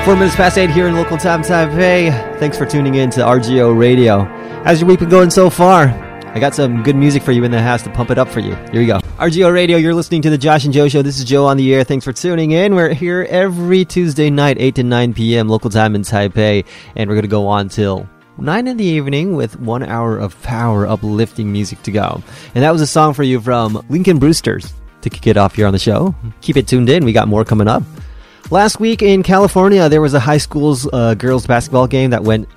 4 minutes past 8 here in local time Taipei. Thanks for tuning in to RGO Radio. How's your week been going so far? I got some good music for you in the house to pump it up for you. Here we go. RGO Radio, you're listening to the Josh and Joe Show. This is Joe on the air. Thanks for tuning in. We're here every Tuesday night, 8 to 9 p.m. local time in Taipei. And we're going to go on till 9 in the evening with 1 hour of power uplifting music to go. And that was a song for you from Lincoln Brewsters to kick it off here on the show. Keep it tuned in. We got more coming up. Last week in California, there was a high school's girls basketball game that went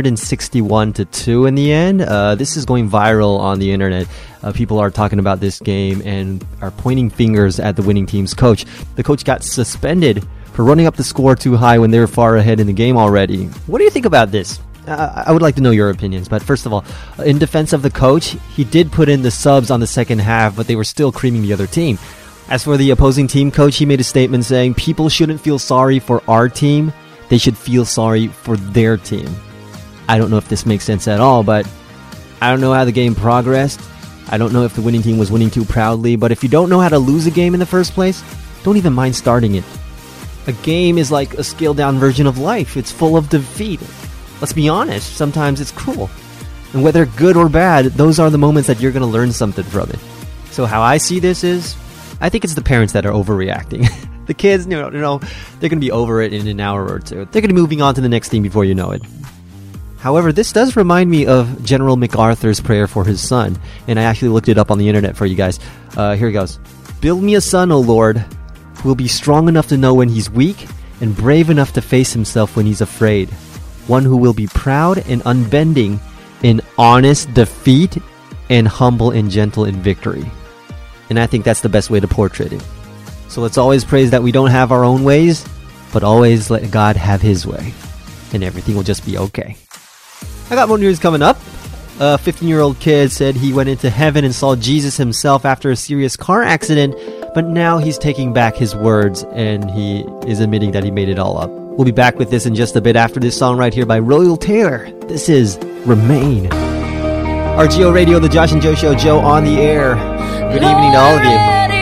161-2 in the end. This is going viral on the internet. People are talking about this game and are pointing fingers at the winning team's coach. The coach got suspended for running up the score too high when they were far ahead in the game already. What do you think about this? I would like to know your opinions, but first of all, in defense of the coach, he did put in the subs on the second half, but they were still creaming the other team. As for the opposing team coach, he made a statement saying, people shouldn't feel sorry for our team, they should feel sorry for their team. I don't know if this makes sense at all, but I don't know how the game progressed. I don't know if the winning team was winning too proudly, but if you don't know how to lose a game in the first place, don't even mind starting it. A game is like a scaled-down version of life. It's full of defeat. Let's be honest, sometimes it's cruel. And whether good or bad, those are the moments that you're going to learn something from it. So how I see this is, I think it's the parents that are overreacting. The kids, they're going to be over it in an hour or two. They're going to be moving on to the next thing before you know it. However, this does remind me of General MacArthur's prayer for his son. And I actually looked it up on the internet for you guys. Here it goes. Build me a son, O Lord, who will be strong enough to know when he's weak and brave enough to face himself when he's afraid. One who will be proud and unbending in honest defeat and humble and gentle in victory. And I think that's the best way to portray it. So let's always praise that we don't have our own ways, but always let God have his way. And everything will just be okay. I got more news coming up. A 15-year-old kid said he went into heaven and saw Jesus himself after a serious car accident, but now he's taking back his words and he is admitting that he made it all up. We'll be back with this in just a bit after this song right here by Royal Taylor. This is Remain. RGO Radio, the Josh and Joe Show, Joe on the air. Good evening to all of you.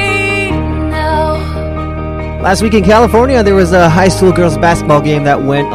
Last week in California, there was a high school girls basketball game that went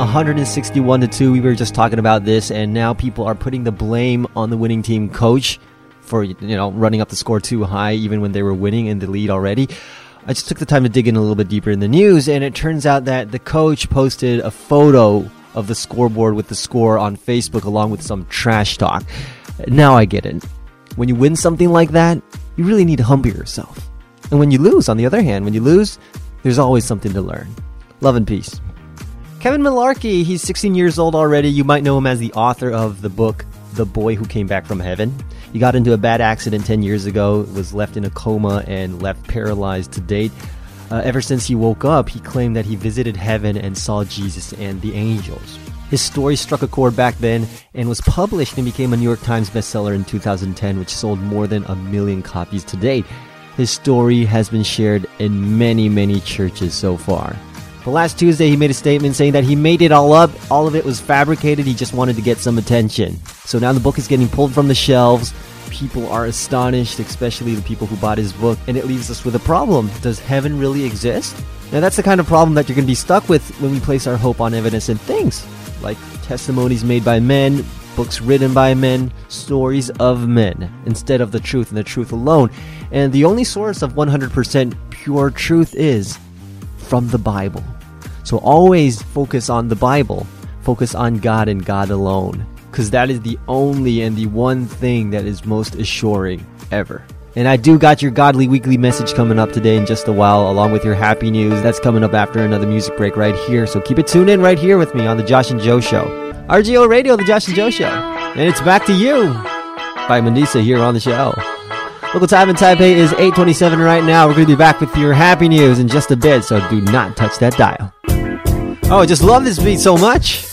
161-2. We were just talking about this, and now people are putting the blame on the winning team coach for, running up the score too high even when they were winning in the lead already. I just took the time to dig in a little bit deeper in the news, and it turns out that the coach posted a photo of the scoreboard with the score on Facebook along with some trash talk. Now I get it. When you win something like that, you really need to humble yourself. And when you lose, on the other hand, there's always something to learn. Love and peace. Kevin Malarkey, he's 16 years old already. You might know him as the author of the book, The Boy Who Came Back from Heaven. He got into a bad accident 10 years ago, was left in a coma, and left paralyzed to date. Ever since he woke up, he claimed that he visited heaven and saw Jesus and the angels. His story struck a chord back then and was published and became a New York Times bestseller in 2010, which sold more than 1 million copies to date. His story has been shared in many, many churches so far. But last Tuesday, he made a statement saying that he made it all up. All of it was fabricated. He just wanted to get some attention. So now the book is getting pulled from the shelves. People are astonished, especially the people who bought his book. And it leaves us with a problem. Does heaven really exist? Now, that's the kind of problem that you're going to be stuck with when we place our hope on evidence and things like testimonies made by men, books written by men, stories of men, instead of the truth and the truth alone. And the only source of 100% pure truth is from the Bible. So always focus on the Bible. Focus on God and God alone. Because that is the only and the one thing that is most assuring ever. And I do got your Godly Weekly message coming up today in just a while, along with your happy news. That's coming up after another music break right here. So keep it tuned in right here with me on The Josh and Joe Show. RGO Radio, The Josh and Joe Show. And it's Back to You by Manisa here on the show. Local time in Taipei is 8:27 right now. We're going to be back with your happy news in just a bit, so do not touch that dial. Oh, I just love this beat so much.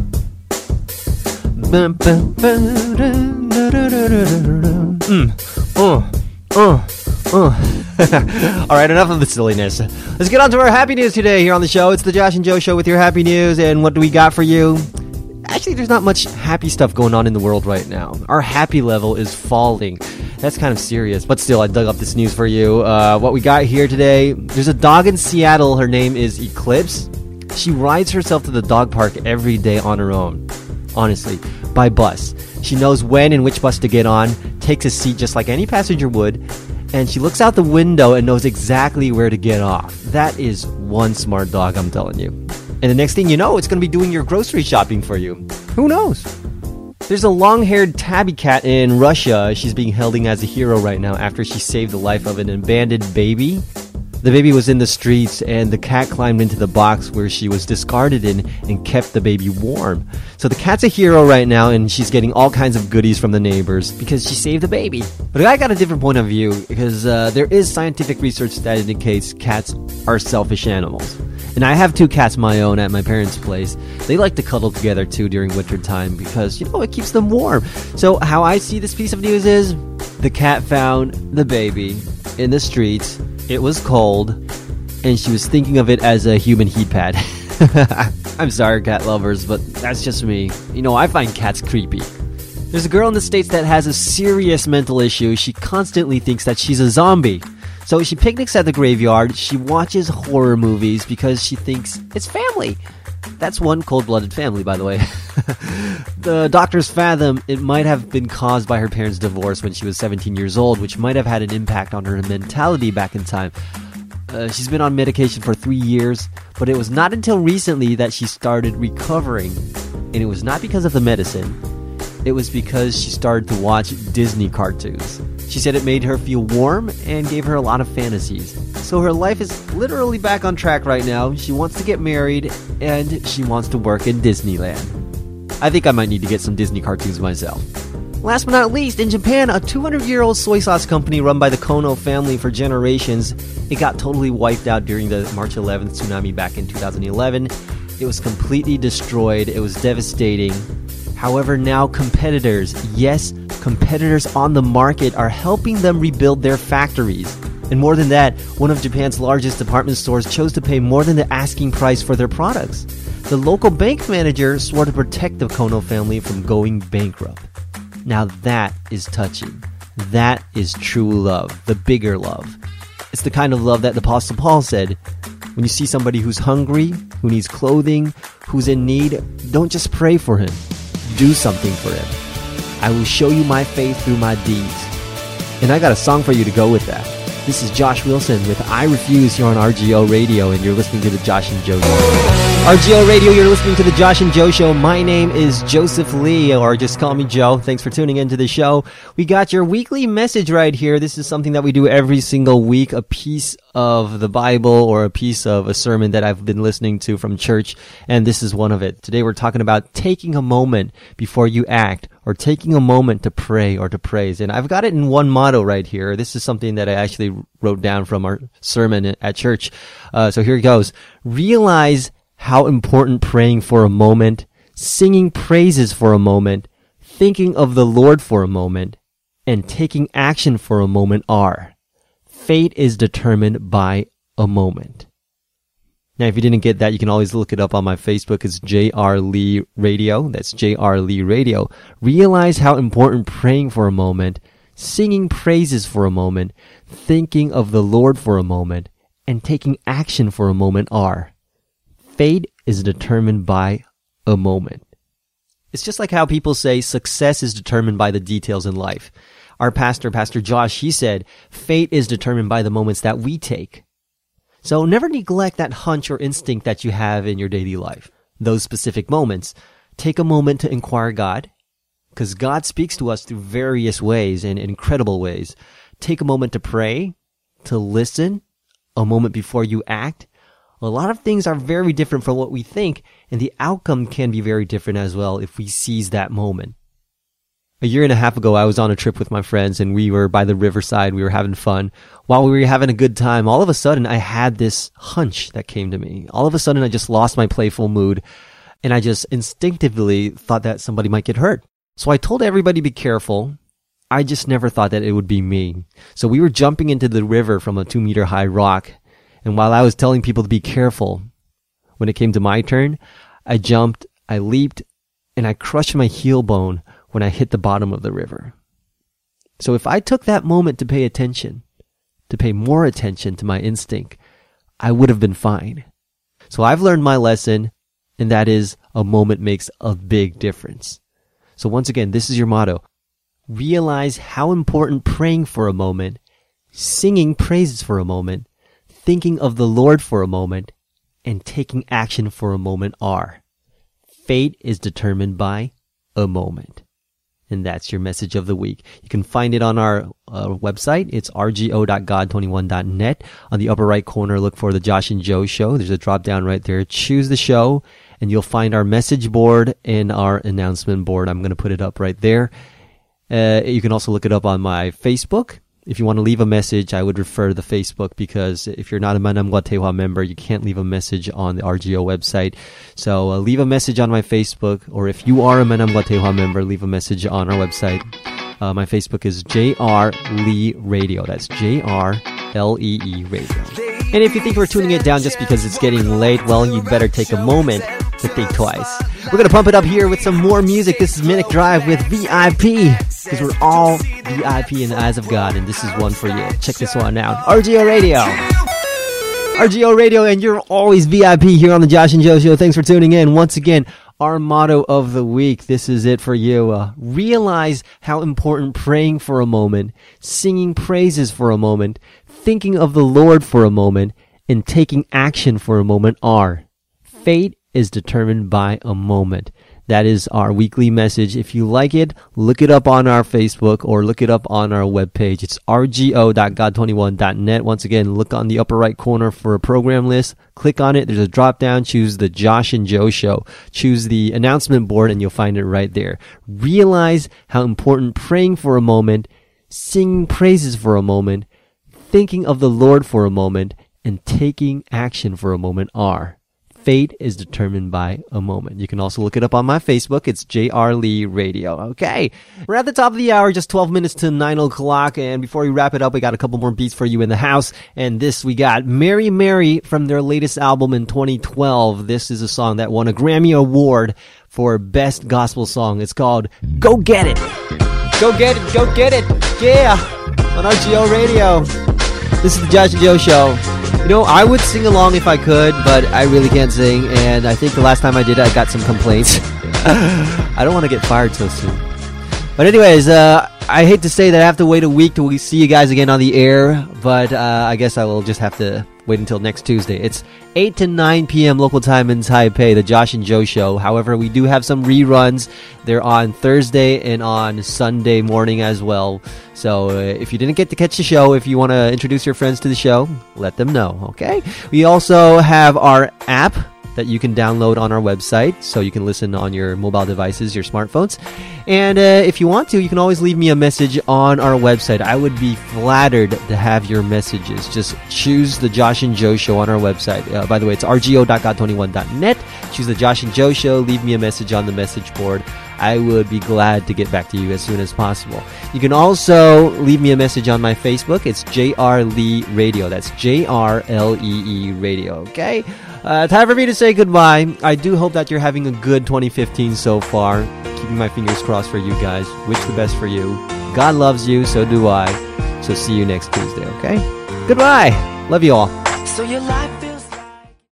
Alright, enough of the silliness. Let's get on to our happy news today here on the show. It's the Josh and Joe Show with your happy news, and what do we got for you? Actually, there's not much happy stuff going on in the world right now. Our happy level is falling. That's kind of serious, but still, I dug up this news for you. What we got here today, there's a dog in Seattle. Her name is Eclipse. She rides herself to the dog park every day on her own. Honestly, by bus. She knows when and which bus to get on, takes a seat just like any passenger would, and she looks out the window and knows exactly where to get off. That is one smart dog, I'm telling you. And the next thing you know, it's going to be doing your grocery shopping for you. Who knows? There's a long-haired tabby cat in Russia. She's being held as a hero right now after she saved the life of an abandoned baby. The baby was in the streets, and the cat climbed into the box where she was discarded in and kept the baby warm. So the cat's a hero right now, and she's getting all kinds of goodies from the neighbors because she saved the baby. But I got a different point of view because there is scientific research that indicates cats are selfish animals. And I have 2 cats of my own at my parents' place. They like to cuddle together too during winter time because, it keeps them warm. So how I see this piece of news is the cat found the baby in the streets. It was cold, and she was thinking of it as a human heat pad. I'm sorry, cat lovers, but that's just me. I find cats creepy. There's a girl in the States that has a serious mental issue. She constantly thinks that she's a zombie. So she picnics at the graveyard. She watches horror movies because she thinks it's family. That's one cold-blooded family, by the way. The doctors fathom it might have been caused by her parents' divorce when she was 17 years old, which might have had an impact on her mentality back in time. She's been on medication for 3 years, but it was not until recently that she started recovering. And it was not because of the medicine. It was because she started to watch Disney cartoons. She said it made her feel warm and gave her a lot of fantasies. So her life is literally back on track right now. She wants to get married, and she wants to work in Disneyland. I think I might need to get some Disney cartoons myself. Last but not least, in Japan, a 200-year-old soy sauce company run by the Kono family for generations, it got totally wiped out during the March 11th tsunami back in 2011. It was completely destroyed. It was devastating. However, now competitors on the market are helping them rebuild their factories. And more than that, one of Japan's largest department stores chose to pay more than the asking price for their products. The local bank manager swore to protect the Kono family from going bankrupt. Now that is touching. That is true love, the bigger love. It's the kind of love that the Apostle Paul said, when you see somebody who's hungry, who needs clothing, who's in need, don't just pray for him. Do something for him. I will show you my faith through my deeds. And I got a song for you to go with that. This is Josh Wilson with I Refuse here on RGO Radio, and you're listening to The Josh and Joe Show. RGO Radio, you're listening to The Josh and Joe Show. My name is Joseph Lee, or just call me Joe. Thanks for tuning into the show. We got your weekly message right here. This is something that we do every single week, a piece of the Bible or a piece of a sermon that I've been listening to from church, and this is one of it. Today we're talking about taking a moment before you act, or taking a moment to pray or to praise. And I've got it in one motto right here. This is something that I actually wrote down from our sermon at church. So here it goes. Realize how important praying for a moment, singing praises for a moment, thinking of the Lord for a moment, and taking action for a moment are. Fate is determined by a moment. Now, if you didn't get that, you can always look it up on my Facebook. It's J.R. Lee Radio. That's J.R. Lee Radio. Realize how important praying for a moment, singing praises for a moment, thinking of the Lord for a moment, and taking action for a moment are. Fate is determined by a moment. It's just like how people say success is determined by the details in life. Our pastor, Pastor Josh, he said, fate is determined by the moments that we take. So never neglect that hunch or instinct that you have in your daily life. Those specific moments. Take a moment to inquire God, because God speaks to us through various ways and incredible ways. Take a moment to pray, to listen, a moment before you act. A lot of things are very different from what we think, and the outcome can be very different as well if we seize that moment. A year and a half ago, I was on a trip with my friends, and we were by the riverside. We were having fun. While we were having a good time, all of a sudden, I had this hunch that came to me. All of a sudden, I just lost my playful mood, and I just instinctively thought that somebody might get hurt. So I told everybody to be careful. I just never thought that it would be me. So we were jumping into the river from a 2-meter high rock, and while I was telling people to be careful, when it came to my turn, I jumped, I leaped, and I crushed my heel bone when I hit the bottom of the river. So if I took that moment to pay attention, to pay more attention to my instinct, I would have been fine. So I've learned my lesson, and that is a moment makes a big difference. So once again, this is your motto. Realize how important praying for a moment, singing praises for a moment, thinking of the Lord for a moment, and taking action for a moment are. Fate is determined by a moment. And that's your message of the week. You can find it on our website. It's rgo.god21.net. On the upper right corner, look for the Josh and Joe Show. There's a drop down right there. Choose the show, and you'll find our message board and our announcement board. I'm going to put it up right there. You can also look it up on my Facebook. If you want to leave a message, I would refer to the Facebook, because if you're not a Manam Guatewa member, you can't leave a message on the RGO website. So leave a message on my Facebook, or if you are a Manam Guatewa member, leave a message on our website. My Facebook is JR Lee Radio. That's JRLEE Radio. And if you think we're tuning it down just because it's getting late, well, you better take a moment to think twice. We're going to pump it up here with some more music. This is Minute Drive with VIP, because we're all VIP in the eyes of God, and this is one for you. Check this one out. RGO Radio. RGO Radio, and you're always VIP here on the Josh and Joe Show. Thanks for tuning in. Once again, our motto of the week, this is it for you. Realize how important praying for a moment, singing praises for a moment, thinking of the Lord for a moment, and taking action for a moment are. Fate is determined by a moment. That is our weekly message. If you like it, look it up on our Facebook or look it up on our webpage. It's rgo.god21.net. Once again, look on the upper right corner for a program list. Click on it. There's a drop down. Choose the Josh and Joe Show. Choose the announcement board, and you'll find it right there. Realize how important praying for a moment, singing praises for a moment, thinking of the Lord for a moment, and taking action for a moment are. Fate is determined by a moment. You can also look it up on my Facebook. It's JR Lee Radio. Okay. We're at the top of the hour, just 12 minutes to 9 o'clock. And before we wrap it up, we got a couple more beats for you in the house. And this, we got Mary Mary from their latest album in 2012. This is a song that won a Grammy Award for Best Gospel Song. It's called Go Get It. Go get it. Go get it. Yeah. On RGO Radio. This is the Josh and Joe Show. You know, I would sing along if I could, but I really can't sing, and I think the last time I did it, I got some complaints. I don't want to get fired so soon. But anyways, I hate to say that I have to wait a week till we see you guys again on the air, but I guess I will just have to wait until next Tuesday. It's 8 to 9 p.m. local time in Taipei, the Josh and Joe Show. However, we do have some reruns. They're on Thursday and on Sunday morning as well. So if you didn't get to catch the show, if you want to introduce your friends to the show, let them know, okay? We also have our app that you can download on our website, so you can listen on your mobile devices, your smartphones. And if you want to, you can always leave me a message on our website. I would be flattered to have your messages. Just choose the Josh and Joe Show on our website. By the way, it's rgo.god21.net. Choose the Josh and Joe Show. Leave me a message on the message board. I would be glad to get back to you as soon as possible. You can also leave me a message on my Facebook. It's JR Lee Radio. That's JRLEE Radio, okay? Time for me to say goodbye. I do hope that you're having a good 2015 so far. Keeping my fingers crossed for you guys. Wish the best for you. God loves you, so do I. So see you next Tuesday, okay? Goodbye. Love you all. So you